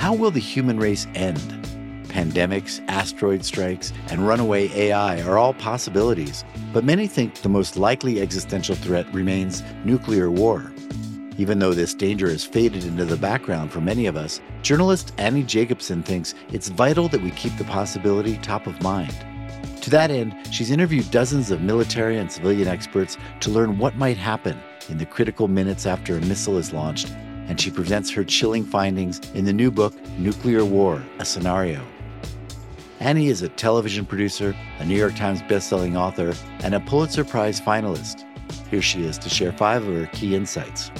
How will the human race end? Pandemics, asteroid strikes, and runaway AI are all possibilities, but many think the most likely existential threat remains nuclear war. Even though this danger has faded into the background for many of us, journalist Annie Jacobsen thinks it's vital that we keep the possibility top of mind. To that end, she's interviewed dozens of military and civilian experts to learn what might happen in the critical minutes after a missile is launched, and she presents her chilling findings in the new book, Nuclear War, A Scenario. Annie is a television producer, a New York Times bestselling author, and a Pulitzer Prize finalist. Here she is to share 5 of her key insights.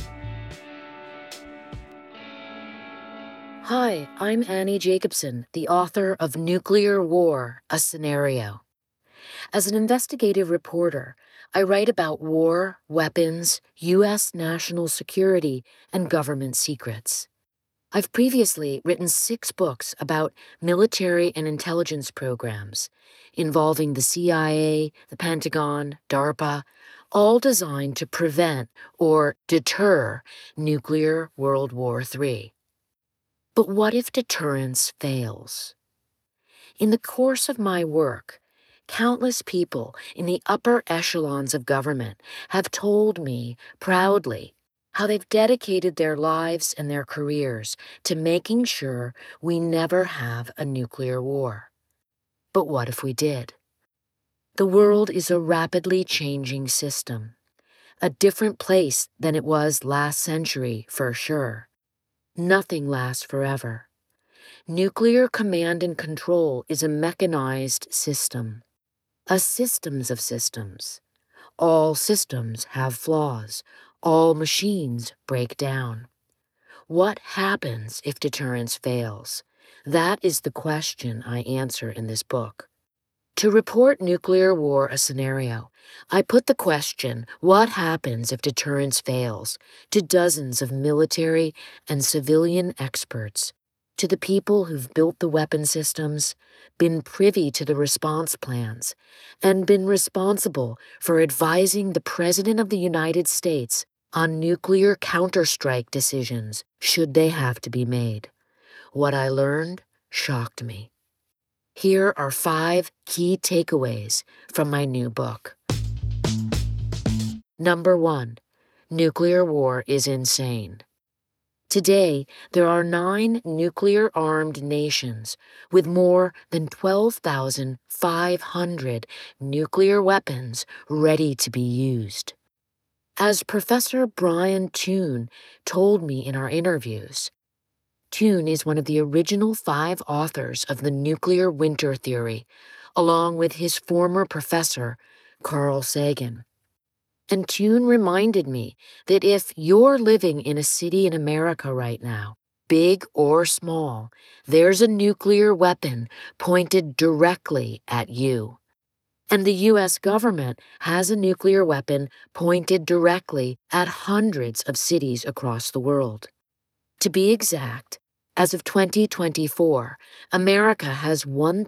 Hi, I'm Annie Jacobsen, the author of Nuclear War, A Scenario. As an investigative reporter, I write about war, weapons, U.S. national security, and government secrets. I've previously written 6 books about military and intelligence programs involving the CIA, the Pentagon, DARPA, all designed to prevent or deter nuclear World War III. But what if deterrence fails? In the course of my work, countless people in the upper echelons of government have told me proudly how they've dedicated their lives and their careers to making sure we never have a nuclear war. But what if we did? The world is a rapidly changing system, a different place than it was last century for sure. Nothing lasts forever. Nuclear command and control is a mechanized system, a systems of systems. All systems have flaws. All machines break down. What happens if deterrence fails? That is the question I answer in this book. To report Nuclear War, A Scenario, I put the question, what happens if deterrence fails, to dozens of military and civilian experts, to the people who've built the weapon systems, been privy to the response plans, and been responsible for advising the President of the United States on nuclear counterstrike decisions should they have to be made. What I learned shocked me. Here are 5 key takeaways from my new book. Number 1, nuclear war is insane. Today, there are 9 nuclear-armed nations with more than 12,500 nuclear weapons ready to be used. As Professor Brian Toon told me in our interviews, Toon is one of the original 5 authors of the nuclear winter theory, along with his former professor, Carl Sagan. And Toon reminded me that if you're living in a city in America right now, big or small, there's a nuclear weapon pointed directly at you. And the U.S. government has a nuclear weapon pointed directly at hundreds of cities across the world. To be exact, as of 2024, America has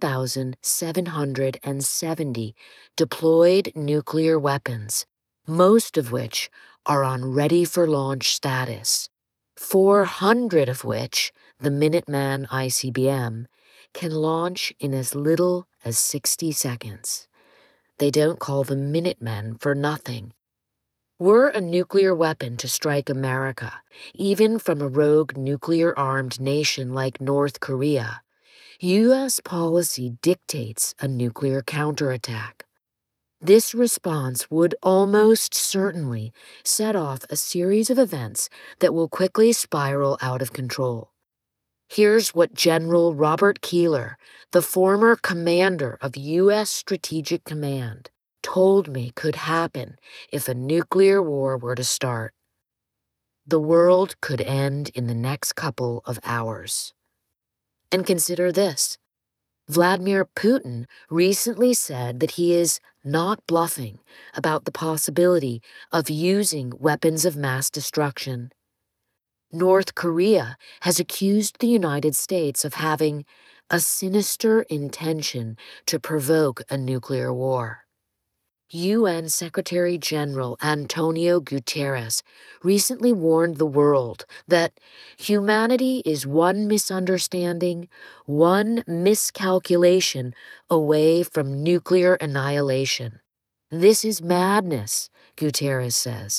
1,770 deployed nuclear weapons, most of which are on ready-for-launch status, 400 of which, the Minuteman ICBM, can launch in as little as 60 seconds. They don't call them Minutemen for nothing. Were a nuclear weapon to strike America, even from a rogue nuclear-armed nation like North Korea, U.S. policy dictates a nuclear counterattack. This response would almost certainly set off a series of events that will quickly spiral out of control. Here's what General Robert Keeler, the former commander of U.S. Strategic Command, told me could happen if a nuclear war were to start. The world could end in the next couple of hours. And consider this. Vladimir Putin recently said that he is not bluffing about the possibility of using weapons of mass destruction. North Korea has accused the United States of having a sinister intention to provoke a nuclear war. UN Secretary General Antonio Guterres recently warned the world that humanity is one misunderstanding, one miscalculation away from nuclear annihilation. This is madness, Guterres says.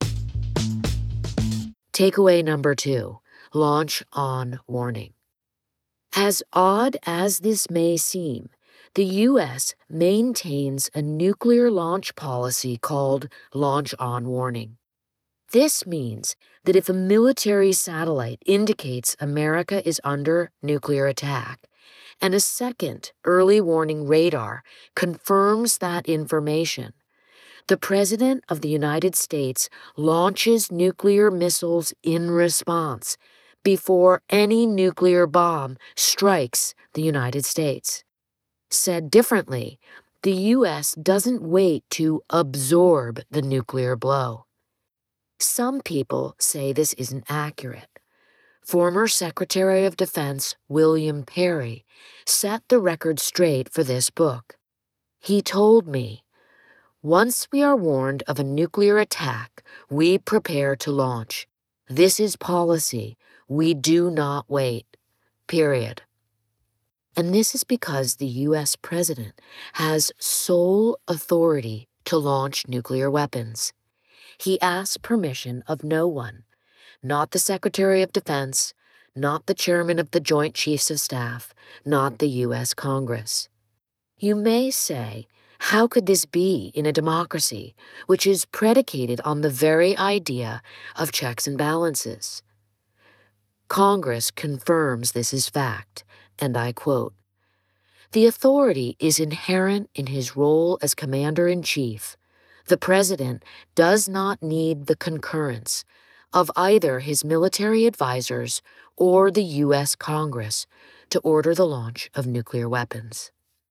Takeaway number 2, launch on warning. As odd as this may seem, the U.S. maintains a nuclear launch policy called Launch on Warning. This means that if a military satellite indicates America is under nuclear attack, and a second early warning radar confirms that information, the President of the United States launches nuclear missiles in response before any nuclear bomb strikes the United States. Said differently, the U.S. doesn't wait to absorb the nuclear blow. Some people say this isn't accurate. Former Secretary of Defense William Perry set the record straight for this book. He told me, "Once we are warned of a nuclear attack, we prepare to launch. This is policy. We do not wait. Period." And this is because the U.S. president has sole authority to launch nuclear weapons. He asks permission of no one, not the Secretary of Defense, not the Chairman of the Joint Chiefs of Staff, not the U.S. Congress. You may say, how could this be in a democracy which is predicated on the very idea of checks and balances? Congress confirms this is fact, and I quote, "The authority is inherent in his role as Commander-in-Chief. The President does not need the concurrence of either his military advisors or the U.S. Congress to order the launch of nuclear weapons."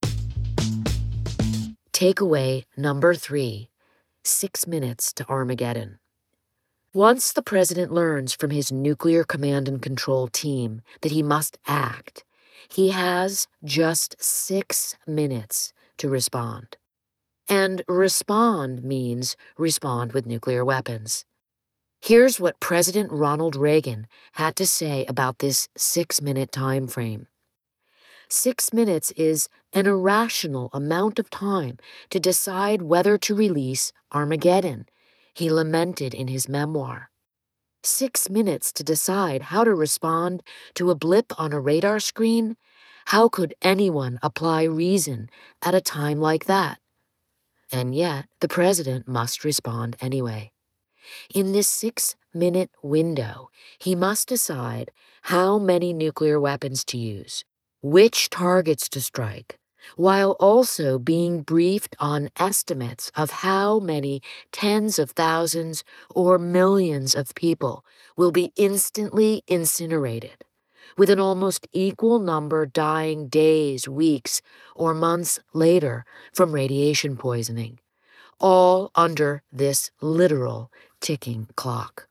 Takeaway number 3, 6 minutes to Armageddon. Once the president learns from his nuclear command and control team that he must act, he has just 6 minutes to respond. And respond means respond with nuclear weapons. Here's what President Ronald Reagan had to say about this 6-minute time frame. 6 minutes is an irrational amount of time to decide whether to release Armageddon, he lamented in his memoir. 6 minutes to decide how to respond to a blip on a radar screen? How could anyone apply reason at a time like that? And yet, the president must respond anyway. In this 6-minute window, he must decide how many nuclear weapons to use, which targets to strike, while also being briefed on estimates of how many tens of thousands or millions of people will be instantly incinerated, with an almost equal number dying days, weeks, or months later from radiation poisoning, all under this literal ticking clock.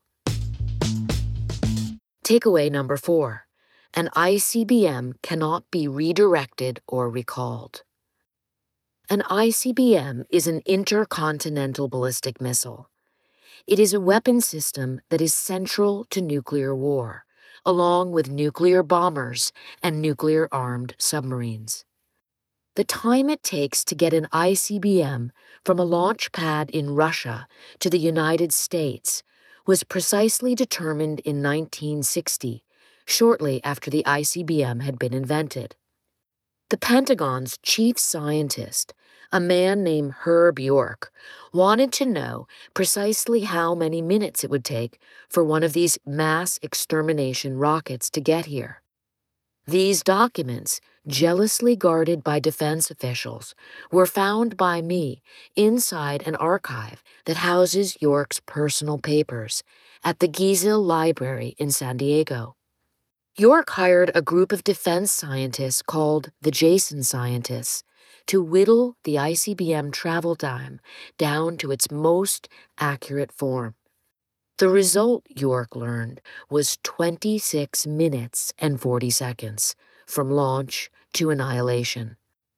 Takeaway number 4. An ICBM cannot be redirected or recalled. An ICBM is an intercontinental ballistic missile. It is a weapon system that is central to nuclear war, along with nuclear bombers and nuclear-armed submarines. The time it takes to get an ICBM from a launch pad in Russia to the United States was precisely determined in 1960, shortly after the ICBM had been invented. The Pentagon's chief scientist, a man named Herb York, wanted to know precisely how many minutes it would take for one of these mass extermination rockets to get here. These documents, jealously guarded by defense officials, were found by me inside an archive that houses York's personal papers at the Giesel Library in San Diego. York hired a group of defense scientists called the Jason Scientists to whittle the ICBM travel time down to its most accurate form. The result, York learned, was 26 minutes and 40 seconds from launch to annihilation.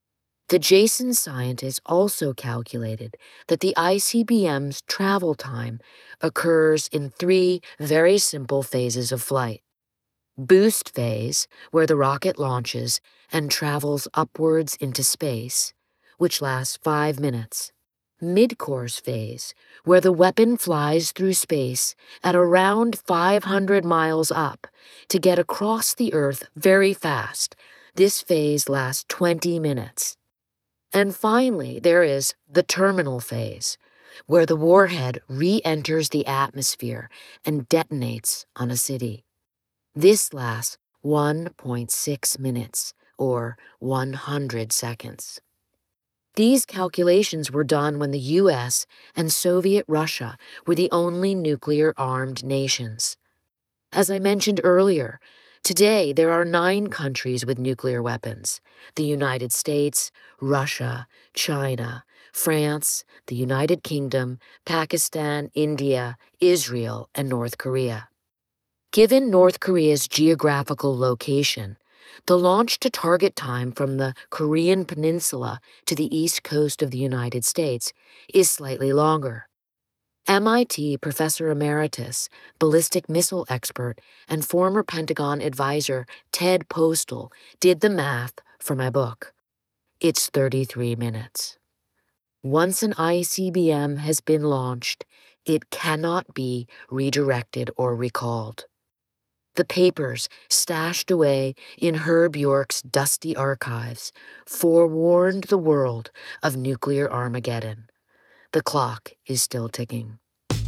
The Jason scientists also calculated that the ICBM's travel time occurs in 3 very simple phases of flight. Boost phase, where the rocket launches and travels upwards into space, which lasts 5 minutes. Mid-course phase, where the weapon flies through space at around 500 miles up to get across the Earth very fast. This phase lasts 20 minutes. And finally, there is the terminal phase, where the warhead re-enters the atmosphere and detonates on a city. This lasts 1.6 minutes, or 100 seconds. These calculations were done when the U.S. and Soviet Russia were the only nuclear-armed nations. As I mentioned earlier, today there are 9 countries with nuclear weapons: the United States, Russia, China, France, the United Kingdom, Pakistan, India, Israel, and North Korea. Given North Korea's geographical location, the launch-to-target time from the Korean peninsula to the east coast of the United States is slightly longer. MIT Professor Emeritus, ballistic missile expert, and former Pentagon advisor Ted Postal did the math for my book. It's 33 minutes. Once an ICBM has been launched, it cannot be redirected or recalled. The papers stashed away in Herb York's dusty archives forewarned the world of nuclear Armageddon. The clock is still ticking.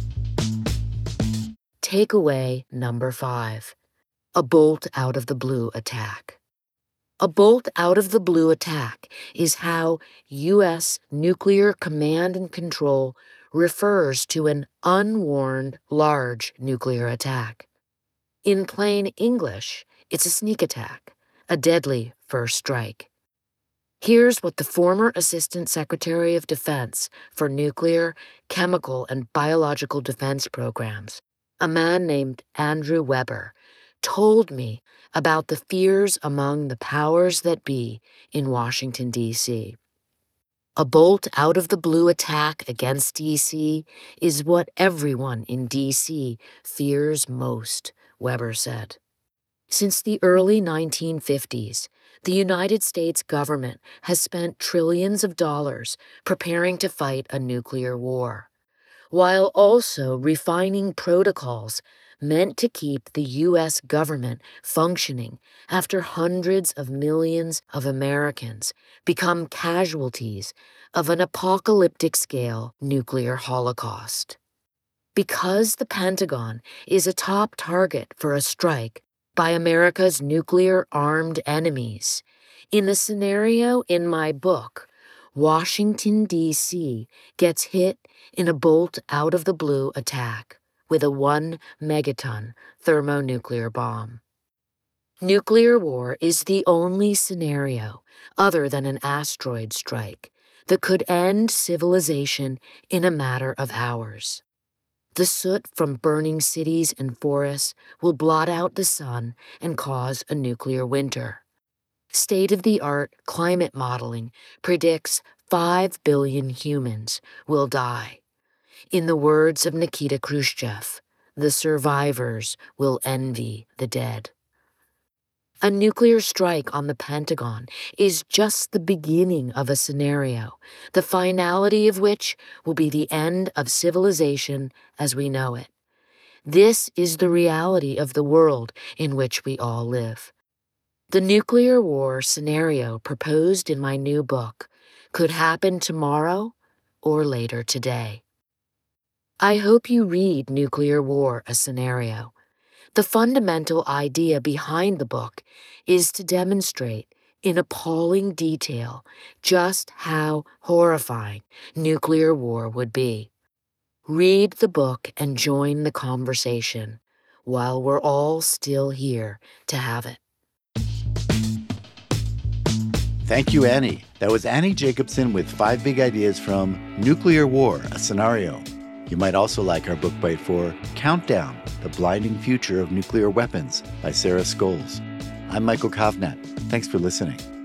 Takeaway number 5. A bolt out of the blue attack. A bolt out of the blue attack is how U.S. nuclear command and control refers to an unwarned large nuclear attack. In plain English, it's a sneak attack, a deadly first strike. Here's what the former Assistant Secretary of Defense for Nuclear, Chemical, and Biological Defense Programs, a man named Andrew Weber, told me about the fears among the powers that be in Washington, D.C. A bolt out of the blue attack against D.C. is what everyone in D.C. fears most, Weber said. Since the early 1950s, the United States government has spent trillions of dollars preparing to fight a nuclear war, while also refining protocols meant to keep the U.S. government functioning after hundreds of millions of Americans become casualties of an apocalyptic-scale nuclear holocaust. Because the Pentagon is a top target for a strike by America's nuclear-armed enemies, in the scenario in my book, Washington, D.C. gets hit in a bolt-out-of-the-blue attack with a 1-megaton thermonuclear bomb. Nuclear war is the only scenario, other than an asteroid strike, that could end civilization in a matter of hours. The soot from burning cities and forests will blot out the sun and cause a nuclear winter. State-of-the-art climate modeling predicts 5 billion humans will die. In the words of Nikita Khrushchev, the survivors will envy the dead. A nuclear strike on the Pentagon is just the beginning of a scenario, the finality of which will be the end of civilization as we know it. This is the reality of the world in which we all live. The nuclear war scenario proposed in my new book could happen tomorrow or later today. I hope you read Nuclear War: A Scenario. The fundamental idea behind the book is to demonstrate in appalling detail just how horrifying nuclear war would be. Read the book and join the conversation while we're all still here to have it. Thank you, Annie. That was Annie Jacobsen with 5 big ideas from Nuclear War: A Scenario. You might also like our book bite for Countdown: The Blinding Future of Nuclear Weapons by Sarah Scholes. I'm Michael Kovnat. Thanks for listening.